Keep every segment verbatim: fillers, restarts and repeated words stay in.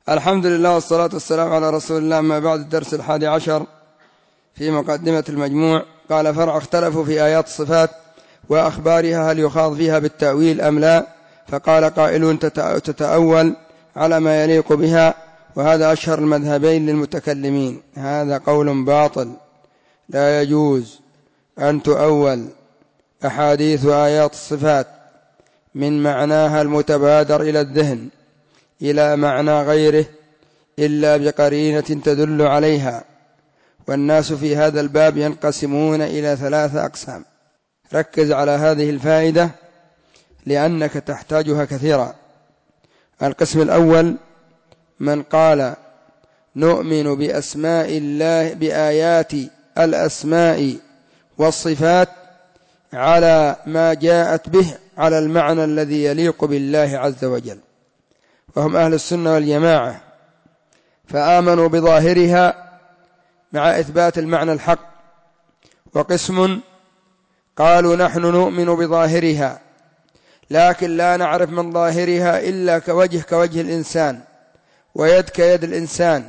الحمد لله والصلاة والسلام على رسول الله. ما بعد الدرس الحادي عشر في مقدمة المجموع. قال: فرع اختلفوا في آيات الصفات وأخبارها هل يخاض فيها بالتأويل أم لا؟ فقال قائلون تتأول على ما يليق بها، وهذا أشهر المذهبين للمتكلمين. هذا قول باطل، لا يجوز أن تؤول أحاديث وآيات الصفات من معناها المتبادر إلى الذهن إلى معنى غيره إلا بقرينة تدل عليها. والناس في هذا الباب ينقسمون إلى ثلاثة أقسام. ركز على هذه الفائدة لأنك تحتاجها كثيرا. القسم الأول: من قال نؤمن بأسماء الله بآيات الأسماء والصفات على ما جاءت به على المعنى الذي يليق بالله عز وجل، وهم أهل السنة والجماعة، فآمنوا بظاهرها مع إثبات المعنى الحق. وقسم قالوا نحن نؤمن بظاهرها لكن لا نعرف من ظاهرها إلا كوجه كوجه الإنسان، ويد كيد الإنسان،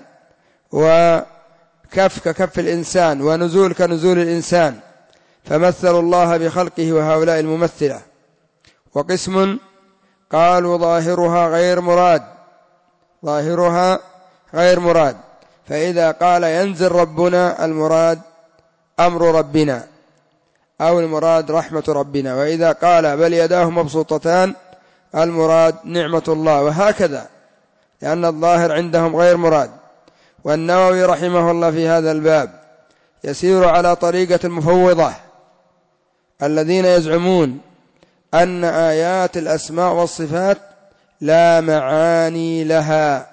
وكف ككف الإنسان، ونزول كنزول الإنسان، فمثلوا الله بخلقه وهؤلاء الممثلة. وقسم قالوا ظاهرها غير مراد ظاهرها غير مراد فإذا قال ينزل ربنا المراد أمر ربنا أو المراد رحمة ربنا، وإذا قال بل يداه مبسوطتان المراد نعمة الله، وهكذا، لأن الظاهر عندهم غير مراد. والنووي رحمه الله في هذا الباب يسير على طريقة المفوضة الذين يزعمون أن آيات الأسماء والصفات لا معاني لها.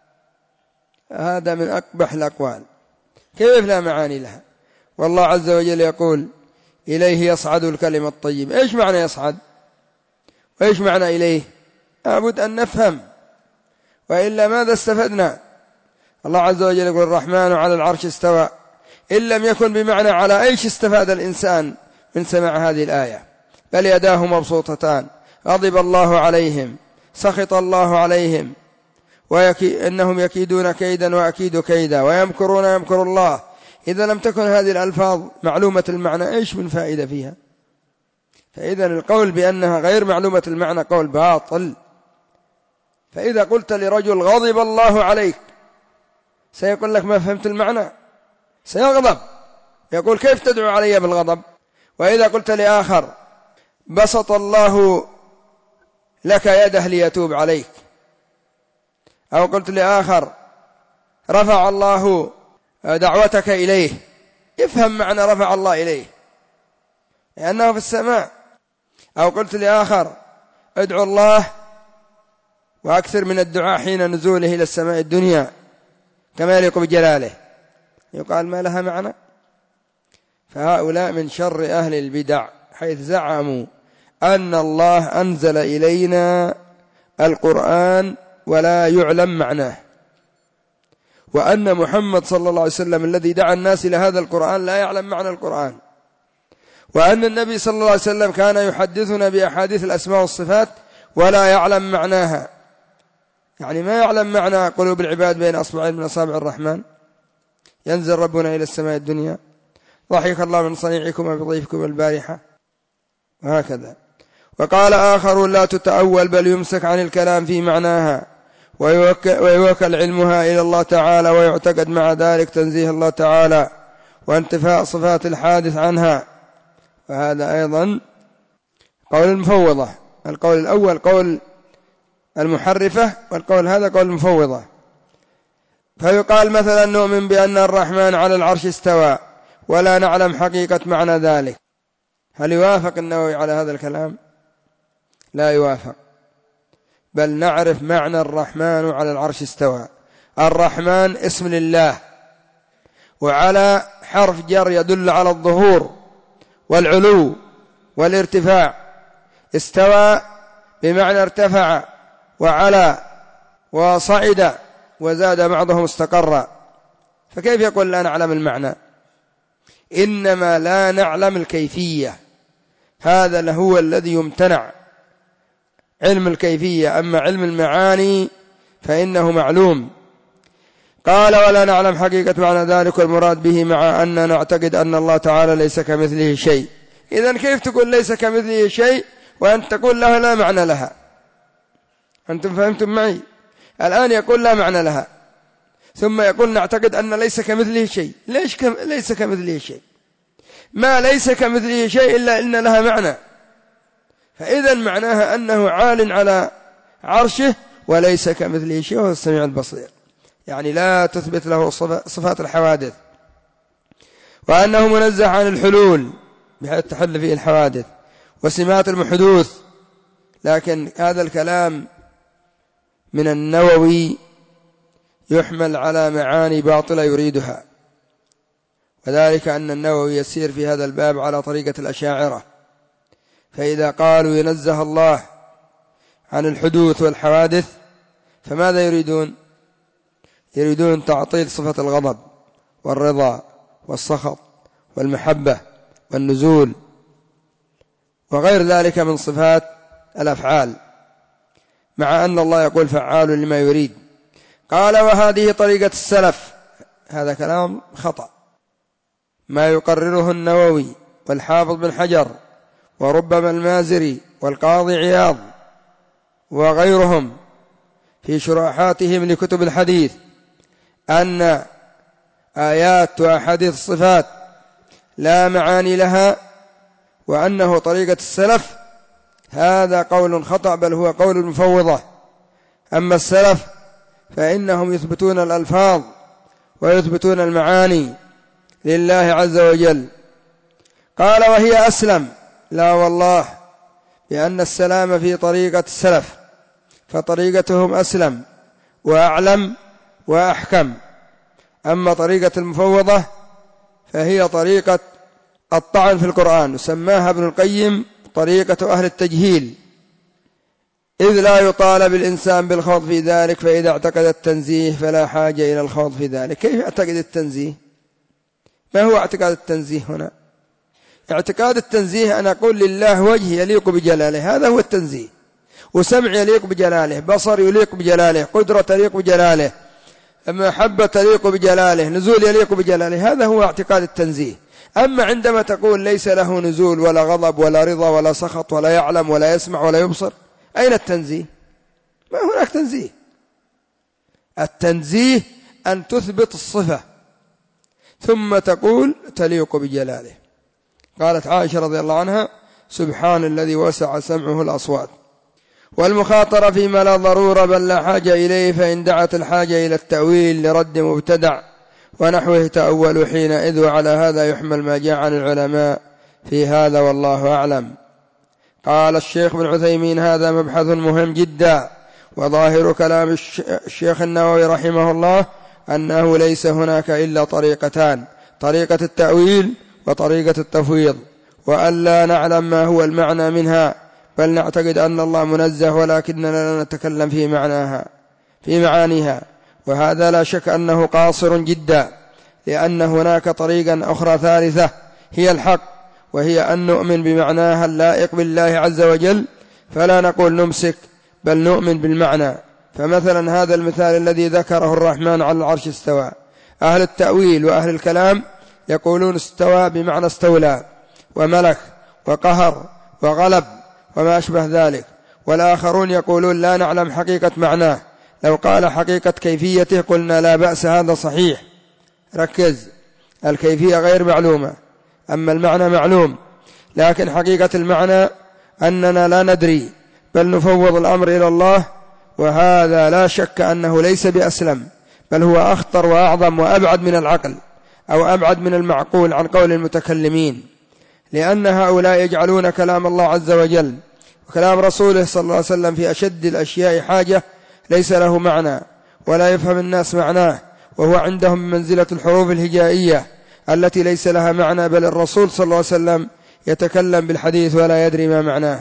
هذا من أقبح الأقوال. كيف لا معاني لها؟ والله عز وجل يقول إليه يصعد الكلم الطيب. إيش معنى يصعد؟ وإيش معنى إليه؟ لابد أن نفهم، وإلا ماذا استفدنا؟ الله عز وجل يقول الرحمن على العرش استوى. إن لم يكن بمعنى على، إيش استفاد الإنسان من سماع هذه الآية؟ بل يداه مبسوطتان، غضب الله عليهم، سخط الله عليهم، وإنهم يكيدون كيدا وأكيد كيدا، ويمكرون يمكر الله. إذا لم تكن هذه الألفاظ معلومة المعنى إيش من فائدة فيها؟ فإذا القول بأنها غير معلومة المعنى قول باطل. فإذا قلت لرجل غضب الله عليك سيقول لك ما فهمت المعنى، سيغضب، يقول كيف تدعو علي بالغضب؟ وإذا قلت لآخر بسط الله لك يده ليتوب عليك، أو قلت لآخر رفع الله دعوتك إليه، يفهم معنى رفع الله إليه لأنه في السماء. أو قلت لآخر ادعو الله وأكثر من الدعاء حين نزوله إلى السماء الدنيا كما يليق بجلاله، يقال ما لها معنى. فهؤلاء من شر أهل البدع، حيث زعموا أن الله أنزل إلينا القرآن ولا يعلم معناه، وأن محمد صلى الله عليه وسلم الذي دعا الناس إلى هذا القرآن لا يعلم معنى القرآن، وأن النبي صلى الله عليه وسلم كان يحدثنا بأحاديث الأسماء والصفات ولا يعلم معناها. يعني ما يعلم معنى قلوب العباد بين أصبعين من أصابع الرحمن، ينزل ربنا إلى السماء الدنيا، ضحك الله من صنيعكم بضيفكم البارحة، وهكذا. وقال آخر لا تتأول بل يمسك عن الكلام في معناها، ويوكل علمها إلى الله تعالى، ويعتقد مع ذلك تنزيه الله تعالى وانتفاء صفات الحادث عنها. وهذا أيضا قول المفوضة. القول الأول قول المحرفة، والقول هذا قول المفوضة. فيقال مثلا نؤمن بأن الرحمن على العرش استوى ولا نعلم حقيقة معنى ذلك. هل يوافق النووي على هذا الكلام؟ لا يوافق، بل نعرف معنى الرحمن على العرش استوى. الرحمن اسم لله، وعلى حرف جر يدل على الظهور والعلو والارتفاع. استوى بمعنى ارتفع وعلى وصعد وزاد بعضهم استقر. فكيف يقول لا نعلم المعنى؟ إنما لا نعلم الكيفية، هذا هو الذي يمتنع، علم الكيفية. أما علم المعاني فإنه معلوم. قال ولا نعلم حقيقة معنى ذلك والمراد به مع أننا نعتقد أن الله تعالى ليس كمثله شيء. إذن كيف تقول ليس كمثله شيء وأنت تقول له لا معنى لها؟ أنتم فهمتم معي؟ الآن يقول لا معنى لها، ثم يقول نعتقد أن ليس كمثله شيء. ليش كم ليس كمثله شيء؟ ما ليس كمثله شيء إلا إن لها معنى، فإذا معناها أنه عال على عرشه وليس كمثله شيء وهو السميع البصير، يعني لا تثبت له صفات الحوادث، وأنه منزه عن الحلول بحيث تحل فيه الحوادث وسمات المحدوث. لكن هذا الكلام من النووي يحمل على معاني باطلة يريدها، وذلك أن النووي يسير في هذا الباب على طريقة الأشاعرة، فإذا قالوا ينزه الله عن الحدوث والحوادث فماذا يريدون؟ يريدون تعطيل صفة الغضب والرضا والسخط والمحبة والنزول وغير ذلك من صفات الأفعال، مع أن الله يقول فعال لما يريد. قال وهذه طريقة السلف. هذا كلام خطأ، ما يقرره النووي والحافظ بن حجر وربما المازري والقاضي عياض وغيرهم في شروحاتهم لكتب الحديث أن آيات وأحاديث الصفات لا معاني لها وأنه طريقة السلف، هذا قول خطأ، بل هو قول المفوضة. أما السلف فإنهم يثبتون الألفاظ ويثبتون المعاني لله عز وجل. قال وهي أسلم. لا والله، لأن السلام في طريقة السلف، فطريقتهم أسلم وأعلم وأحكم. أما طريقة المفوضة فهي طريقة الطعن في القرآن، سماها ابن القيم طريقة أهل التجهيل، إذ لا يطالب الإنسان بالخوض في ذلك، فإذا اعتقد التنزيه فلا حاجة إلى الخوض في ذلك. كيف يعتقد التنزيه؟ ما هو اعتقاد التنزيه هنا؟ اعتقاد التنزيه أن أقول لله وجه يليق بجلاله، هذا هو التنزيه، وسمع يليق بجلاله، بصر يليق بجلاله، قدرة تليق بجلاله، محبة تليق بجلاله، نزول يليق بجلاله، هذا هو اعتقاد التنزيه. أما عندما تقول ليس له نزول ولا غضب ولا رضا ولا سخط ولا يعلم ولا يسمع ولا يبصر، أين التنزيه؟ ما هناك تنزيه. التنزيه أن تثبت الصفة ثم تقول تليق بجلاله. قالت عائشة رضي الله عنها سبحان الذي وسع سمعه الأصوات. والمخاطرة فيما لا ضرورة بل لا حاجة إليه، فإن دعت الحاجة إلى التأويل لرد مبتدع ونحوه تأول حينئذ، وعلى هذا يحمل ما جاء عن العلماء في هذا والله أعلم. قال الشيخ بن عثيمين هذا مبحث مهم جدا، وظاهر كلام الشيخ النووي رحمه الله أنه ليس هناك إلا طريقتان، طريقة التأويل وطريقة التفويض، وأن لا نعلم ما هو المعنى منها، بل نعتقد أن الله منزه ولكننا لا نتكلم في معناها في معانيها. وهذا لا شك أنه قاصر جدا، لأن هناك طريقا أخرى ثالثة هي الحق، وهي أن نؤمن بمعناها اللائق بالله عز وجل، فلا نقول نمسك بل نؤمن بالمعنى. فمثلا هذا المثال الذي ذكره الرحمن على العرش استوى، أهل التأويل وأهل الكلام يقولون استوى بمعنى استولى وملك وقهر وغلب وما أشبه ذلك، والآخرون يقولون لا نعلم حقيقة معناه، لو قال حقيقة كيفيته قلنا لا بأس، هذا صحيح. ركز، الكيفية غير معلومة، أما المعنى معلوم، لكن حقيقة المعنى أننا لا ندري، بل نفوض الأمر إلى الله، وهذا لا شك أنه ليس بأسلم، بل هو أخطر وأعظم وأبعد من العقل أو أبعد من المعقول عن قول المتكلمين، لأن هؤلاء يجعلون كلام الله عز وجل وكلام رسوله صلى الله عليه وسلم في أشد الأشياء حاجة ليس له معنى ولا يفهم الناس معناه، وهو عندهم منزلة الحروف الهجائية التي ليس لها معنى، بل الرسول صلى الله عليه وسلم يتكلم بالحديث ولا يدري ما معناه.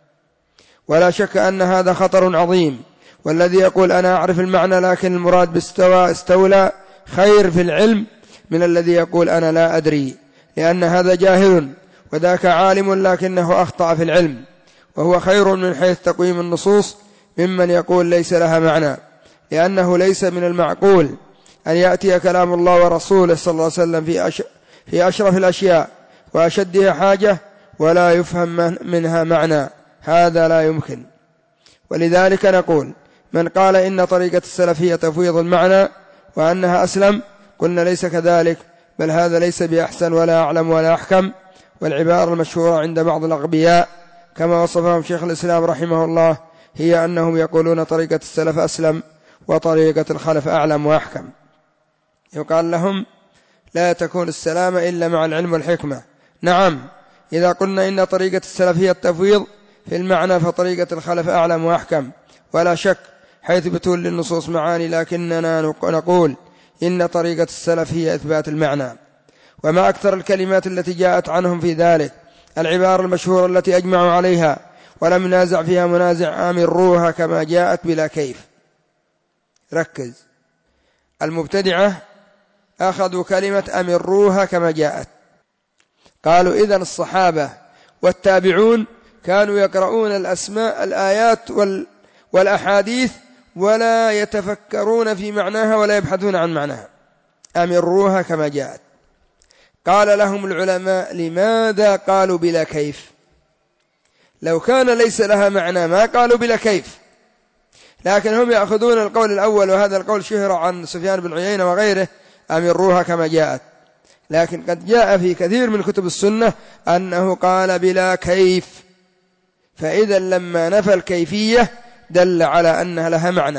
ولا شك أن هذا خطر عظيم، والذي يقول أنا أعرف المعنى لكن المراد باستوى استولى خير في العلم من الذي يقول أنا لا أدري، لأن هذا جاهل وذاك عالم لكنه أخطأ في العلم، وهو خير من حيث تقويم النصوص ممن يقول ليس لها معنى. لأنه ليس من المعقول أن يأتي كلام الله ورسوله صلى الله عليه وسلم في, أش... في أشرف الأشياء وأشدها حاجة ولا يفهم منها معنى، هذا لا يمكن. ولذلك نقول من قال إن طريقة السلفية تفويض المعنى وأنها أسلم، قلنا ليس كذلك، بل هذا ليس بأحسن ولا أعلم ولا أحكم. والعبارة المشهورة عند بعض الأغبياء كما وصفهم شيخ الإسلام رحمه الله هي أنهم يقولون طريقة السلف أسلم وطريقة الخلف أعلم وأحكم. يقال لهم لا تكون السلامة إلا مع العلم والحكمة. نعم، إذا قلنا إن طريقة السلف هي التفويض في المعنى فطريقة الخلف أعلم وأحكم ولا شك، حيث بتول للنصوص معاني، لكننا نقول إن طريقة السلف هي إثبات المعنى. وما أكثر الكلمات التي جاءت عنهم في ذلك. العبارة المشهورة التي أجمعوا عليها ولم ينازع فيها منازع آمروها كما جاءت بلا كيف. ركز، المبتدعة أخذوا كلمة أمروها كما جاءت، قالوا إذن الصحابة والتابعون كانوا يقرؤون الأسماء الآيات والأحاديث ولا يتفكرون في معناها ولا يبحثون عن معناها، أمروها كما جاءت. قال لهم العلماء لماذا قالوا بلا كيف؟ لو كان ليس لها معنى ما قالوا بلا كيف، لكن هم يأخذون القول الأول، وهذا القول شهر عن سفيان بن عيينة وغيره، أمروها كما جاءت. لكن قد جاء في كثير من كتب السنة أنه قال بلا كيف، فإذا لما نفى الكيفية دل على أنها لها معنى.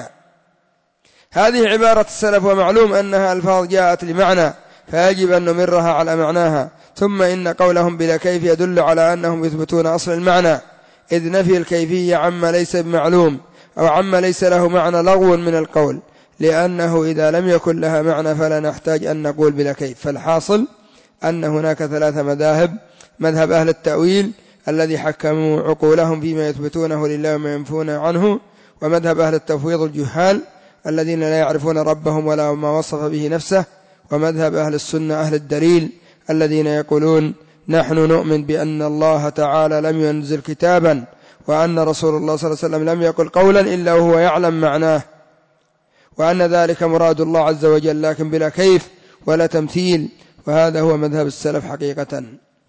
هذه عبارة السلف، ومعلوم أنها ألفاظ جاءت لمعنى فيجب أن نمرها على معناها. ثم إن قولهم بلا كيف يدل على أنهم يثبتون أصل المعنى، إذ نفي الكيفية عما ليس بمعلوم أو عما ليس له معنى لغو من القول، لأنه إذا لم يكن لها معنى فلا نحتاج أن نقول بلا كيف. فالحاصل أن هناك ثلاث مذاهب: مذهب أهل التأويل الذي حكموا عقولهم فيما يثبتونه لله وما ينفونه عنه، ومذهب أهل التفويض الجهال الذين لا يعرفون ربهم ولا ما وصف به نفسه، ومذهب أهل السنة أهل الدليل الذين يقولون نحن نؤمن بأن الله تعالى لم ينزل كتابا، وأن رسول الله صلى الله عليه وسلم لم يقل قولا إلا وهو يعلم معناه، وأن ذلك مراد الله عز وجل لكن بلا كيف ولا تمثيل. وهذا هو مذهب السلف حقيقة.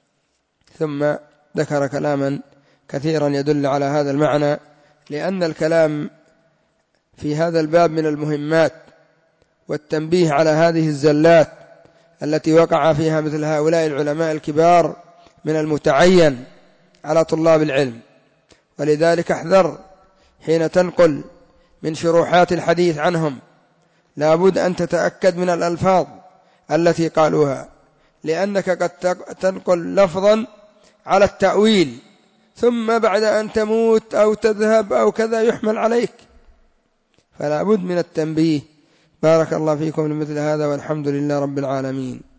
ثم ذكر كلاما كثيرا يدل على هذا المعنى، لأن الكلام في هذا الباب من المهمات، والتنبيه على هذه الزلات التي وقع فيها مثل هؤلاء العلماء الكبار من المتعين على طلاب العلم. ولذلك احذر حين تنقل من شروحات الحديث عنهم، لابد أن تتأكد من الألفاظ التي قالوها، لأنك قد تنقل لفظا على التأويل ثم بعد أن تموت أو تذهب أو كذا يحمل عليك، فلا بد من التنبيه. بارك الله فيكم لمثل هذا، والحمد لله رب العالمين.